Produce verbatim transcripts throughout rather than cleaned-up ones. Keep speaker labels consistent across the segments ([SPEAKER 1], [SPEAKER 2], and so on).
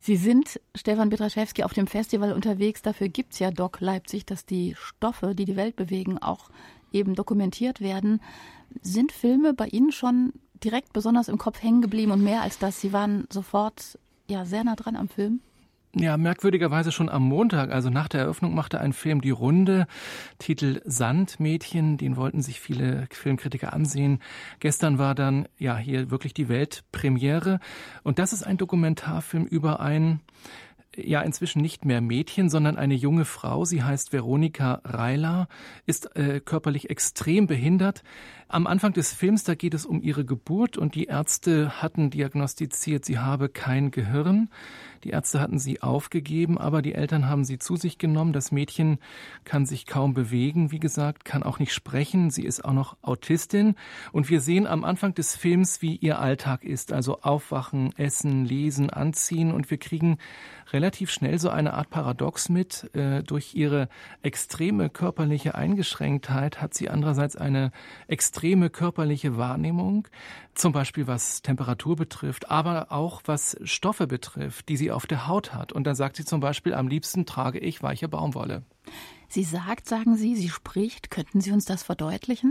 [SPEAKER 1] Sie sind, Stefan Petraschewski, auf dem Festival unterwegs. Dafür gibt es ja Doc Leipzig, dass die Stoffe, die die Welt bewegen, auch eben dokumentiert werden. Sind Filme bei Ihnen schon direkt besonders im Kopf hängen geblieben und mehr als das? Sie waren sofort ja sehr nah dran am Film?
[SPEAKER 2] Ja, merkwürdigerweise schon am Montag, also nach der Eröffnung, machte ein Film die Runde, Titel Sandmädchen, den wollten sich viele Filmkritiker ansehen. Gestern war dann ja hier wirklich die Weltpremiere und das ist ein Dokumentarfilm über ein, ja inzwischen nicht mehr Mädchen, sondern eine junge Frau. Sie heißt Veronika Reiler, ist äh, körperlich extrem behindert. Am Anfang des Films, da geht es um ihre Geburt und die Ärzte hatten diagnostiziert, sie habe kein Gehirn. Die Ärzte hatten sie aufgegeben, aber die Eltern haben sie zu sich genommen. Das Mädchen kann sich kaum bewegen, wie gesagt, kann auch nicht sprechen. Sie ist auch noch Autistin. Und wir sehen am Anfang des Films, wie ihr Alltag ist. Also aufwachen, essen, lesen, anziehen. Und wir kriegen relativ schnell so eine Art Paradox mit. Äh, durch ihre extreme körperliche Eingeschränktheit hat sie andererseits eine extreme körperliche Wahrnehmung. Zum Beispiel was Temperatur betrifft, aber auch was Stoffe betrifft, die sie auf der Haut hat. Und dann sagt sie zum Beispiel, am liebsten trage ich weiche Baumwolle.
[SPEAKER 1] Sie sagt, sagen Sie, sie spricht. Könnten Sie uns das verdeutlichen?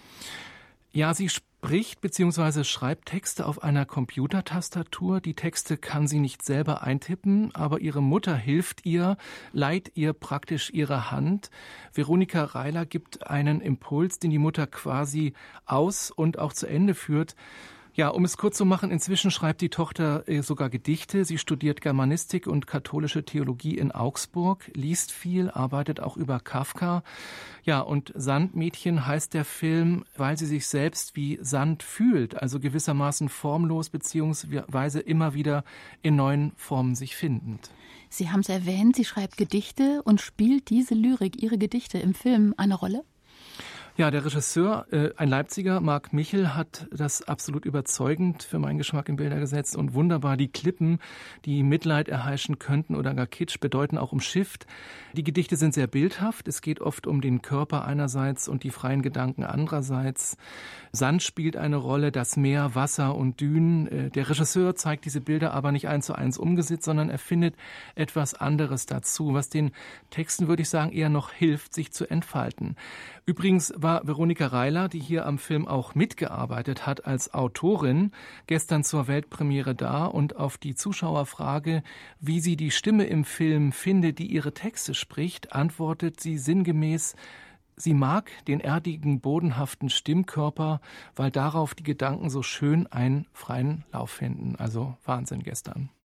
[SPEAKER 2] Ja, sie spricht bzw. schreibt Texte auf einer Computertastatur. Die Texte kann sie nicht selber eintippen, aber ihre Mutter hilft ihr, leiht ihr praktisch ihre Hand. Veronika Reiler gibt einen Impuls, den die Mutter quasi aus und auch zu Ende führt. Ja, um es kurz zu machen, inzwischen schreibt die Tochter sogar Gedichte. Sie studiert Germanistik und katholische Theologie in Augsburg, liest viel, arbeitet auch über Kafka. Ja, und Sandmädchen heißt der Film, weil sie sich selbst wie Sand fühlt, also gewissermaßen formlos beziehungsweise immer wieder in neuen Formen sich findend.
[SPEAKER 1] Sie haben es erwähnt, sie schreibt Gedichte und spielt diese Lyrik, ihre Gedichte im Film eine Rolle?
[SPEAKER 2] Ja, der Regisseur, äh, ein Leipziger, Marc Michel, hat das absolut überzeugend für meinen Geschmack in Bilder gesetzt und wunderbar. Die Klippen, die Mitleid erheischen könnten oder gar Kitsch, bedeuten auch umschifft. Die Gedichte sind sehr bildhaft. Es geht oft um den Körper einerseits und die freien Gedanken andererseits. Sand spielt eine Rolle, das Meer, Wasser und Dünen. Äh, der Regisseur zeigt diese Bilder aber nicht eins zu eins umgesetzt, sondern er findet etwas anderes dazu, was den Texten, würde ich sagen, eher noch hilft, sich zu entfalten. Übrigens war Veronika Reiler, die hier am Film auch mitgearbeitet hat als Autorin, gestern zur Weltpremiere da und auf die Zuschauerfrage, wie sie die Stimme im Film findet, die ihre Texte spricht, antwortet sie sinngemäß, sie mag den erdigen, bodenhaften Stimmkörper, weil darauf die Gedanken so schön einen freien Lauf finden. Also Wahnsinn gestern.